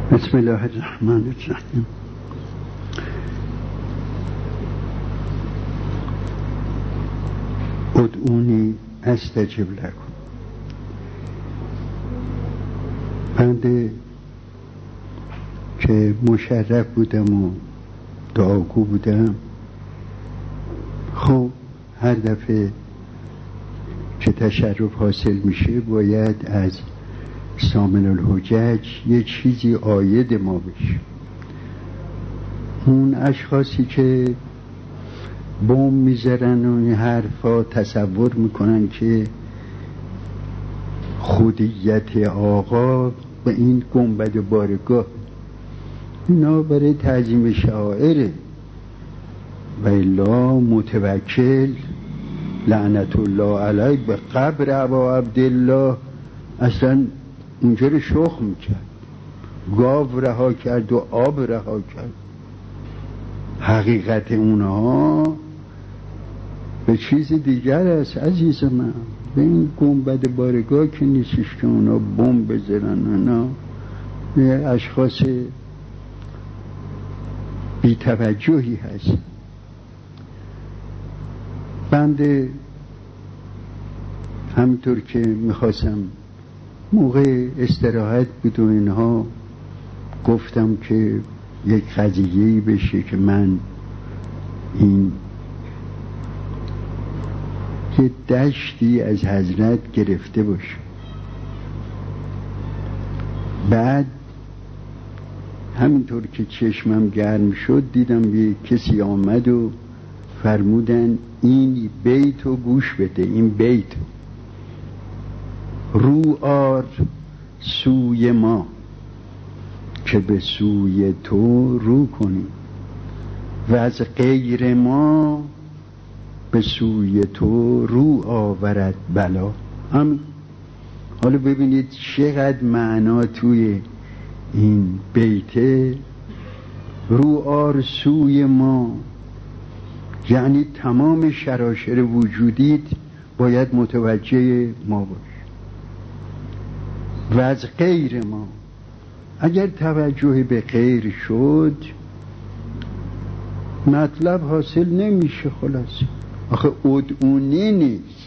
بسم الله الرحمن الرحیم. ادعونی استجب لکم. بنده که مشرف بودم و دعاگو بودم، خب هر دفعه که تشرف حاصل میشه باید از سامن الحجج یه چیزی عاید ما بشه. اون اشخاصی که بم میذارن و این حرفا تصور میکنن که خودیت آقا به این گنبد بارگاه، اینا برای تعظیم شعائره. و الا متوکل لعنت الله علیه به قبر ابا عبدالله اصلا اونجا رو شخ میکرد، گاو رها کرد و آب رها کرد. حقیقت اونها به چیز دیگر است عزیز من. به این گنبد بارگاه که نیستش که اونا بمب بزنن. اونا یه اشخاص بی توجهی هست. بنده همینطور که میخواستم موقع استراحت بود و اینها گفتم که یک قضیه‌ای بشه که من این یه دشتی از حضرت گرفته باشم. بعد همینطور که چشمم گرم شد دیدم یه کسی آمد و فرمودن این بیتو گوش بده. این بیت رو آر سوی ما که به سوی تو رو کنیم و از غیر ما به سوی تو رو آورد بلا. همین. حالا ببینید چقدر معنا توی این بیته. رو آر سوی ما یعنی تمام شراشر وجودیت باید متوجه ما باشه. و از غیر ما، اگر توجه به غیر شد مطلب حاصل نمیشه. خلاص آخه ادعونی نیست.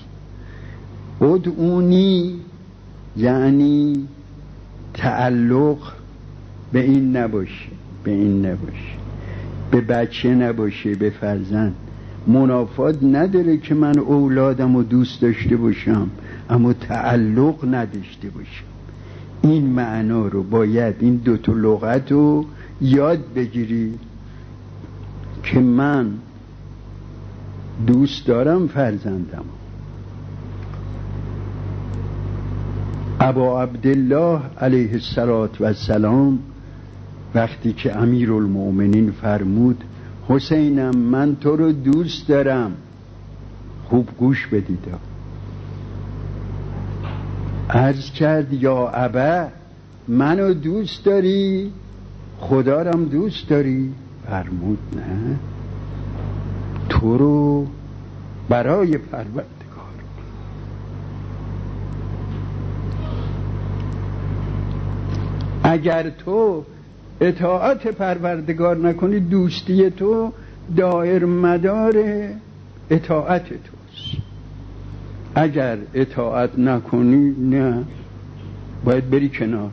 ادعونی یعنی تعلق به این نباشه، به این نباشه، به بچه نباشه، به فرزند. منافات نداره که من اولادم رو دوست داشته باشم اما تعلق نداشته باشم. این معنا رو باید، این دوتا لغت رو یاد بگیری که من دوست دارم فرزندم. ابا عبدالله علیه السلام وقتی که امیرالمؤمنین فرمود حسینم من تو رو دوست دارم، خوب گوش بدید. عرض کرد یا ابا منو دوست داری؟ خدا رم دوست داری؟ فرمود نه، تو رو برای پروردگار. اگر تو اطاعت پروردگار نکنی دوستی تو دایر مدار اطاعت توست. اگر اطاعت نکنی نه، باید بری کنار.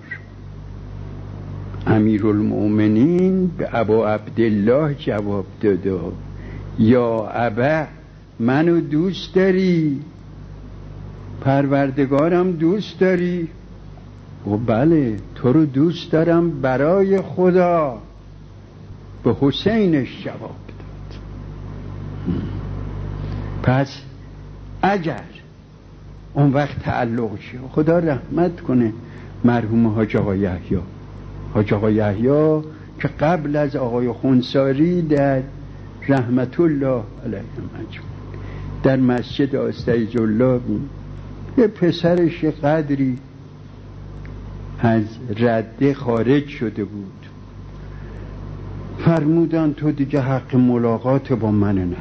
امیرالمؤمنین به ابا عبدالله جواب داده یا ابا منو دوست داری؟ پروردگارم دوست داری؟ و بله تو رو دوست دارم برای خدا. به حسینش جواب داد. پس اگر اون وقت تعلق شه، خدا رحمت کنه مرحوم حاج آقا یحیی. حاج آقا یحیی که قبل از آقای خونساری در رحمت الله علیه مجموع در مسجد استیج الله بود. یه پسرش قدری از رده خارج شده بود. فرمودن تو دیگه حق ملاقات با من نداری.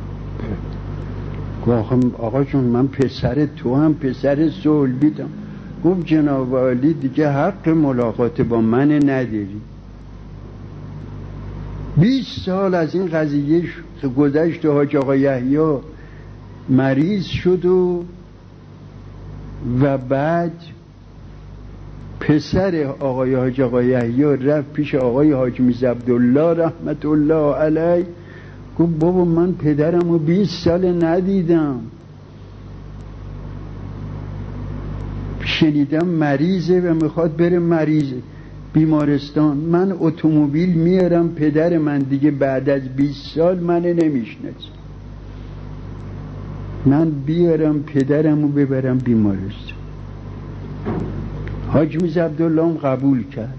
آقا جون من پسر تو هم پسر صلبیدم، گفت جناب عالی دیگه حق ملاقات با من نداری. 20 سال از این قضیه گذشت و حاج آقا یحیی مریض شد و بعد پسر آقای حاج آقا یحیی رفت پیش آقای حاج میرزا عبدالله رحمت الله علیه، گفت بابا من پدرمو 20 سال ندیدم، شنیدم مریضه و میخواد بره مریض بیمارستان، من اتومبیل میارم پدر من دیگه بعد از 20 سال من نمیشناسه، من بیارم پدرمو ببرم بیمارستان. حاج میرزا عبدالله هم قبول کرد،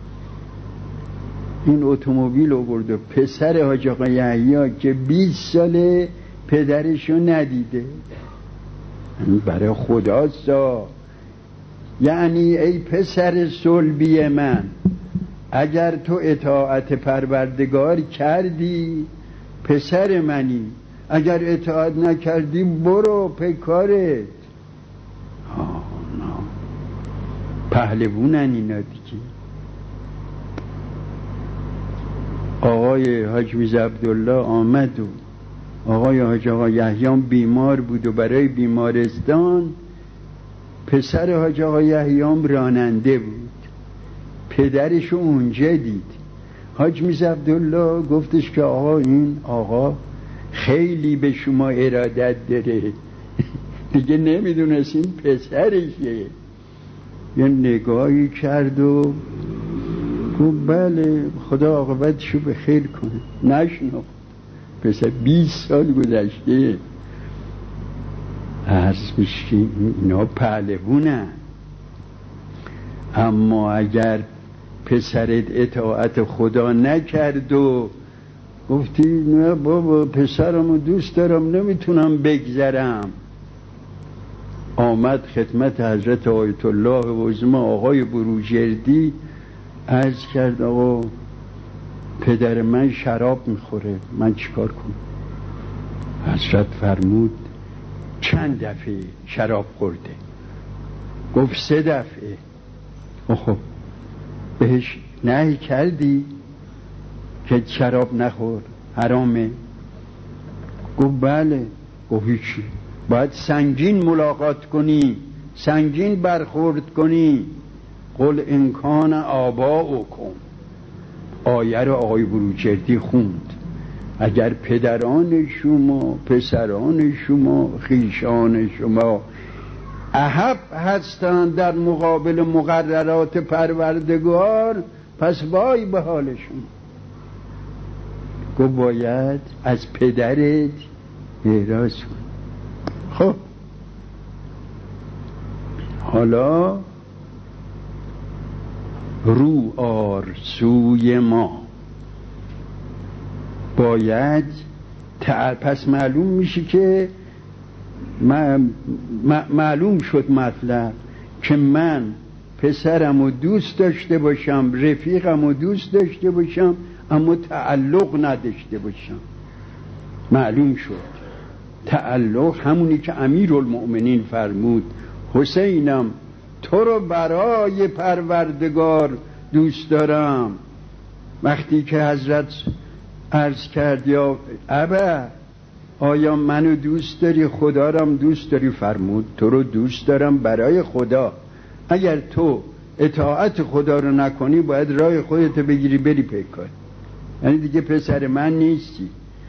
این اتومبیل آورد و پسر حاج آقا یحیی که 20 ساله پدرشو ندیده، برای خداست، یعنی ای پسر صلبی من، اگر تو اطاعت پروردگار کردی پسر منی، اگر اطاعت نکردی برو پیکارت. پهلوونن اینا دیگه. آقای حاج میرزا عبدالله آمد و آقای حاج آقا یحیی بیمار بود و برای بیمارستان، پسر حاج آقا یحیی راننده بود، پدرشو اونجا دید. حاج میرزا عبدالله گفتش که آقا این آقا خیلی به شما ارادت داره دیگه نمیدونست این پسرشه. یه نگاهی کرد و گفت بله خدا عاقبتشو به خیر کنه. نشناخت پسر 20 سال گذشته. عرض میشه اینا پهلوونن، اما اگر پسرت اطاعت خدا نکرد و گفتی نه بابا پسرمو دوست دارم نمیتونم بگذرم، آمد خدمت حضرت آیت الله عظمی آقای بروجردی عرض کرد آقا پدر من شراب میخوره، من چیکار کنم؟ حضرت فرمود چند دفعه شراب خورده؟ گفت 3 دفعه. خب بهش نهی کردی که شراب نخور حرامه؟ گفت بله. گفت هیچی، باید سنگین ملاقات کنی، سنگین برخورد کنی. قل انکان آباؤکم، آیه رو آقای بروجردی خوند، اگر پدران شما پسران شما خویشان شما احب هستند در مقابل مقررات پروردگار پس وای به حالشون. گفت باید از پدرت احراز کن. خب حالا رو آر سوی ما، باید پس معلوم میشه که معلوم شد مطلب که من پسرمو دوست داشته باشم، رفیقمو دوست داشته باشم، اما تعلق نداشته باشم. معلوم شد تعلق همونی که امیرالمؤمنین فرمود حسینم تو رو برای پروردگار دوست دارم. وقتی که حضرت عرض کرد یا ابا آیا منو دوست داری خدا رم دوست داری؟ فرمود تو رو دوست دارم برای خدا، اگر تو اطاعت خدا رو نکنی باید راه خودت بگیری بری پیکار، یعنی دیگه پسر من نیستی.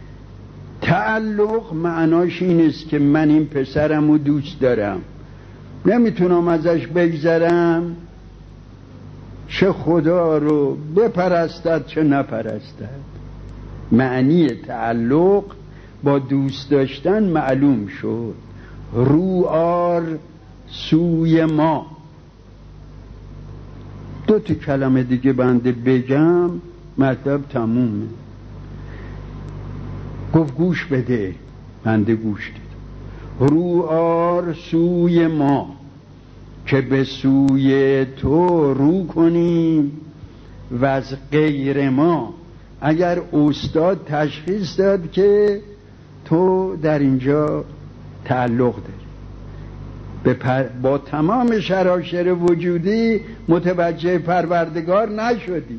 تعلق معناش این است که من این پسرمو دوست دارم، نمیتونم ازش بگذرم، چه خدا رو بپرستد چه نپرستد. معنی تعلق با دوست داشتن معلوم شد. رو آر سوی ما. 2 کلمه دیگه بنده بگم مطلب تمومه. گفت گوش بده، بنده گوش داد. رو آر سوی ما که به سوی تو رو کنیم و از غیر ما. اگر استاد تشخیص داد که تو در اینجا تعلق داری، با تمام شراشر وجودی متوجه پروردگار نشدی.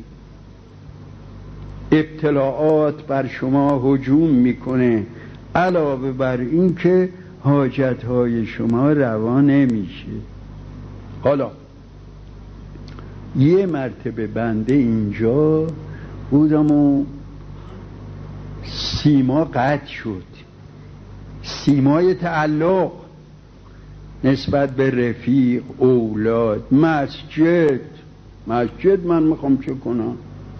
ابتلاعات بر شما هجوم میکنه، علاوه بر این که حاجتهای شما روا نمیشه. حالا یه مرتبه بنده اینجا بودم و سیما قطع شد، سیمای تعلق نسبت به رفیق، اولاد، مسجد من میخوام چه کنم؟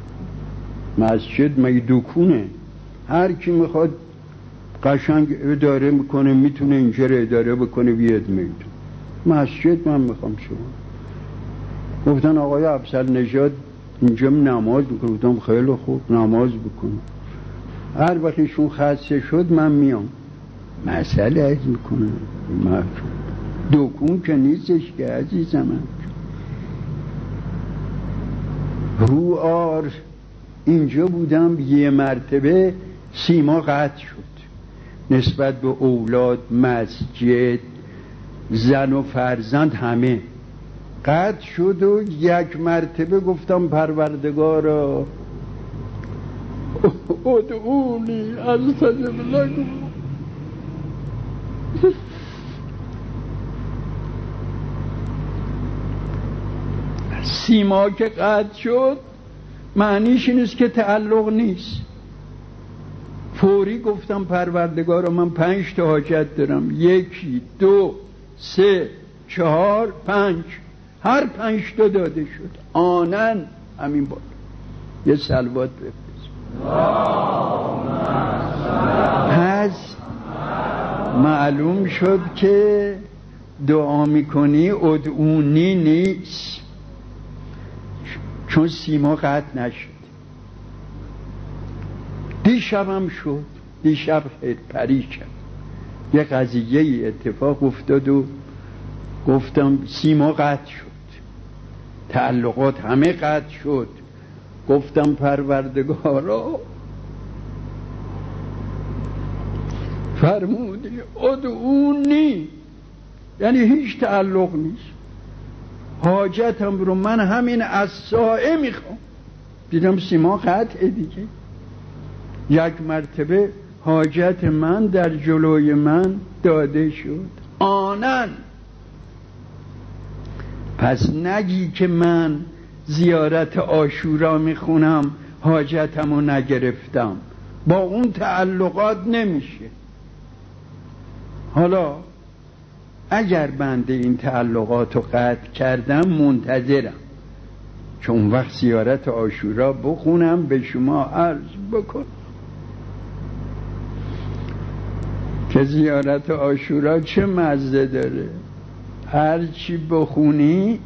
مسجد مگه دکونه؟ هر کی میخواد قشنگ اداره میکنه، میتونه اینجا رو اداره بکنه بیاد میتونه. مسجد من میخوام چه کنم؟ گفتن آقای افضل نژاد اینجا نماز میکنه. گفتم خیلی خوب نماز بکنم، هر وقت ایشون خسته شد من میام. مسئله عرض میکنه دکون که نیستش که عزیزم من. رو آر اینجا بودم، یه مرتبه سیما قطع شد نسبت به اولاد، مسجد، زن و فرزند، همه قطع شد و یک مرتبه گفتم پروردگارا ادعونی استجب لکم. سیما که قطع شد معنیش این است که تعلق نیست. فوری گفتم پروردگارا من 5 تا حاجت دارم، 1 2 3 4 5، هر 5 تا داده شد. آنن همین بود. یه صلوات بفرست. پس معلوم شد که دعا میکنی ادعونی نیست، چون سیما قطع نشد. دیشبم شد، دیشب پریشم یه قضیه اتفاق افتاد و گفتم سیما قطع شد، تعلقات همه قطع شد. گفتم پروردگارا فرمودی ادعونی، یعنی هیچ تعلق نیست. حاجتم رو من همین از سایه میخوام. دیدم سیما قطعه دیگه. یک مرتبه حاجت من در جلوی من داده شد. آنن پس نگی که من زیارت عاشورا میخونم حاجتمو نگرفتم، با اون تعلقات نمیشه. حالا اگر بنده این تعلقات رو قطع کردم منتظرم چون وقت زیارت عاشورا بخونم به شما عرض بکنم که زیارت عاشورا چه مزه داره. هر چی بخونی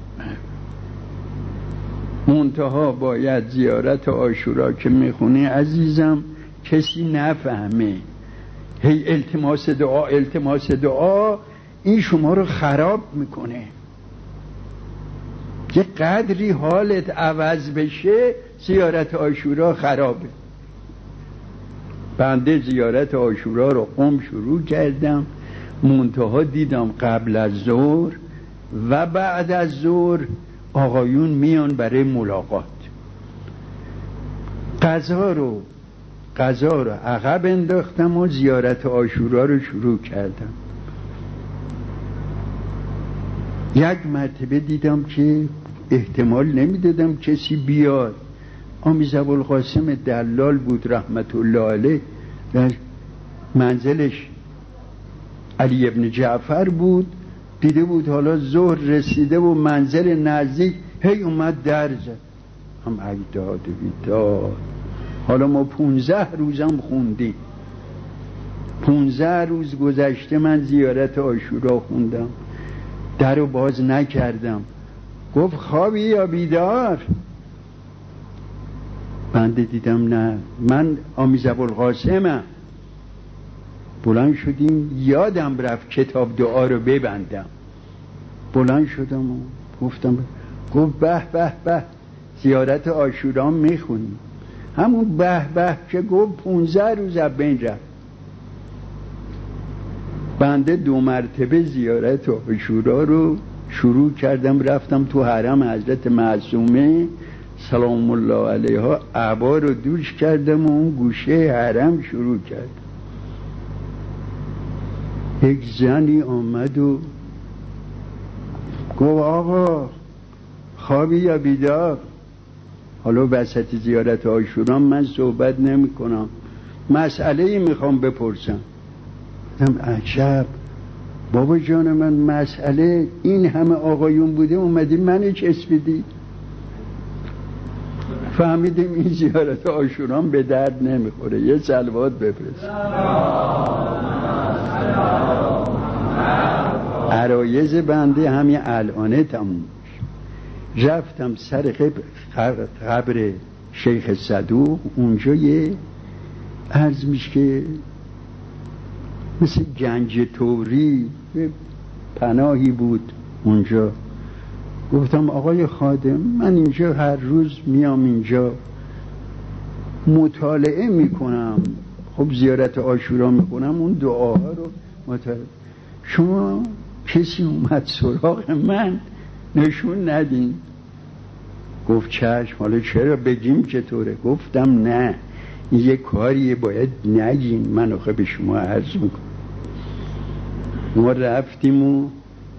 منتها باید زیارت عاشورا که میخونی عزیزم کسی نفهمه. هی التماس دعا التماس دعا، این شما رو خراب میکنه. یه قدری حالت عوض بشه زیارت عاشورا خرابه. بنده زیارت عاشورا رو قم شروع کردم، منتها دیدم قبل از ظهر و بعد از ظهر آقایون میان برای ملاقات. قضا رو عقب انداختم و زیارت عاشورا رو شروع کردم. یک مرتبه دیدم که احتمال نمیدادم کسی بیاد. آمیز ابوالقاسم دلال بود رحمت الله علیه، در منزلش علی ابن جعفر بود. دیده بود حالا ظهر رسیده و منزل نزدیک، هی اومد در زد. هم ایداد بیداد. حالا ما 15 روزم خوندیم، 15 روز گذشته من زیارت عاشورا خوندم، در رو باز نکردم. گفت خوابی یا بیدار؟ بنده دیدم نه، من آمیز ابوالقاسمم. بلند شدیم، یادم رفت کتاب دعا رو ببندم. بلند شدم و گفتم، گفت به به به زیارت عاشورا میخونیم. همون به به که گفت 15 روز از بین رفت. بنده 2 مرتبه زیارت عاشورا رو شروع کردم، رفتم تو حرم حضرت معصومه سلام الله علیها، عبا رو دوش کردم و اون گوشه حرم شروع کردم. یک زنی آمد و گفت آقا خوابی یا بیدار؟ حالا وسط زیارت عاشورا من صحبت نمی کنم، مسئله‌ای میخوام بپرسم. گفتم عجب بابا جان من، مسئله این همه آقایون بوده اومدی منو چسبیدی؟ فهمیدیم این زیارت عاشورا به درد نمیخوره. یه صلوات بفرست. عرایض بنده همین الانه تموم. رفتم سر قبر شیخ صدوق، اونجا یه عرض میشه که مثل گنج توری پناهی بود اونجا. گفتم آقای خادم من اینجا هر روز میام اینجا مطالعه میکنم، خب زیارت عاشورا میکنم، اون دعاها رو مطالعه. شما کسی اومد سراغ من نشون ندین؟ گفت چشم. حالا چرا بگیم چطوره؟ گفتم نه این یه کاریه باید نگین، من آخه به شما عرض میکنم. ما رفتیم و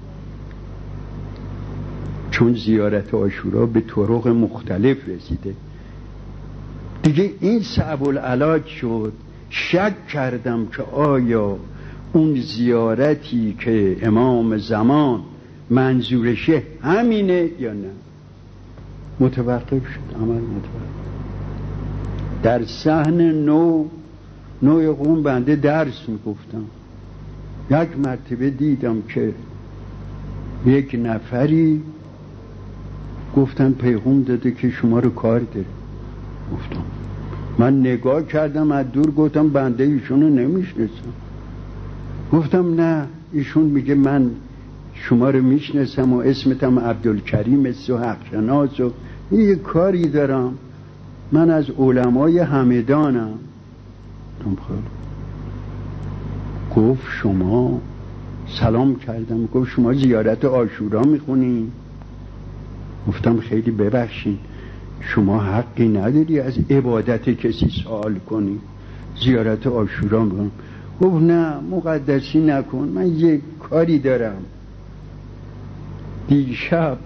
چون زیارت عاشورا به طرق مختلف رسیده دیگه این صعب العلاج شد. شک کردم که آیا اون زیارتی که امام زمان منظورشه همینه یا نه. متوقف شد عمل، متوقف. در صحن نو قوم بنده درس میگفتم، یک مرتبه دیدم که یک نفری گفتن پیغام داده که شما رو کار داره. گفتم من نگاه کردم از دور، گفتم بنده ایشونو نمیشناسم. گفتم نه ایشون میگه من شما رو میشناسم و اسمتم عبدالکریم است و حق شناس و یه کاری دارم، من از علمای همدانم. گفت شما، سلام کردم، گفت شما زیارت عاشورا میخونی؟ گفتم خیلی ببخشید شما حقی نداری از عبادت کسی سوال کنی، زیارت عاشورا میکنم. گفت نه مقدسی نکن، من یه کاری دارم. دیشب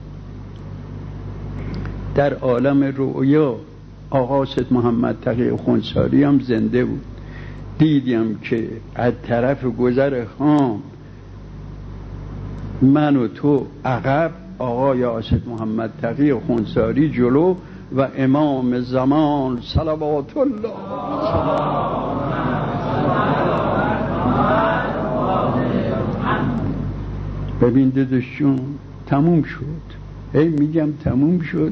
در عالم رؤیا آقا سید محمد تقی خونساری هم زنده بود، دیدیم که از طرف گذر خان من و تو عقب، آقای اسد محمد تقی خونساری جلو و امام زمان صلوات الله ببین داداشون تموم شد. هی میگم تموم شد.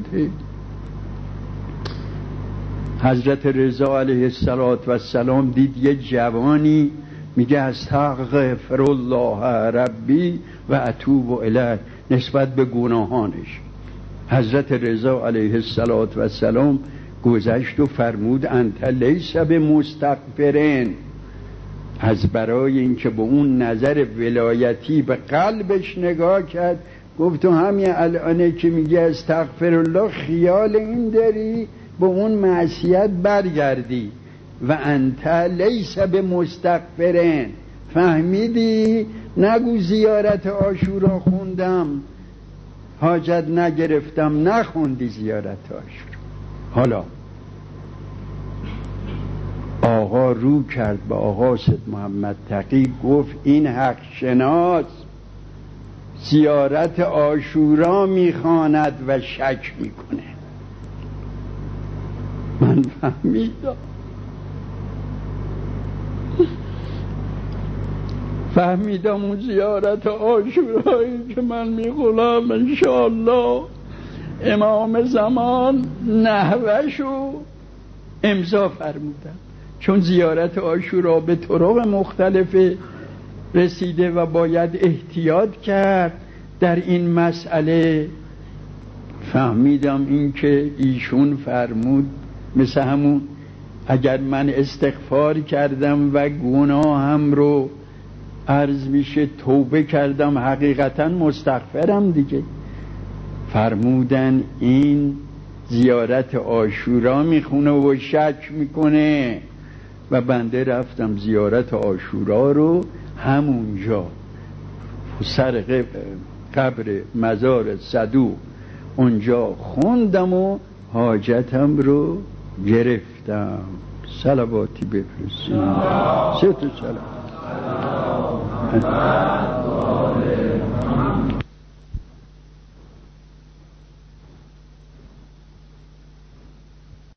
حضرت رضا علیه السلام دید یه جوانی میگه استغفر الله ربی و اتوب الیه نسبت به گناهانش. حضرت رضا علیه السلام گذشت و فرمود انت لیس بمستغفرین، از برای اینکه به اون نظر ولایتی به قلبش نگاه کرد گفت تو همین الانه که میگه استغفر الله خیال این داری به اون معصیت برگردی و انت لیس بمستغفرین. فهمیدی؟ نگو زیارت عاشورا خوندم حاجت نگرفتم، نخوندی زیارت عاشورا. حالا آقا رو کرد به آقا سید محمد تقی، گفت این حق شناس زیارت عاشورا میخواند و شک میکنه. من فهمیدم اون زیارت عاشورایی که من میخونم انشاءالله امام زمان نحوشو امضا فرمودم، چون زیارت عاشورا به طرق مختلف رسیده و باید احتیاط کرد در این مسئله. فهمیدم این که ایشون فرمود مثل همون اگر من استغفار کردم و گناهم رو عرض میشه توبه کردم، حقیقتا مستغفرم دیگه. فرمودن این زیارت عاشورا میخونه و شک میکنه و بنده رفتم زیارت عاشورا رو همونجا سر قبر مزار صدوق اونجا خوندم و حاجتم رو گرفتم. صلواتی بفرستیم. 3 تا سلام.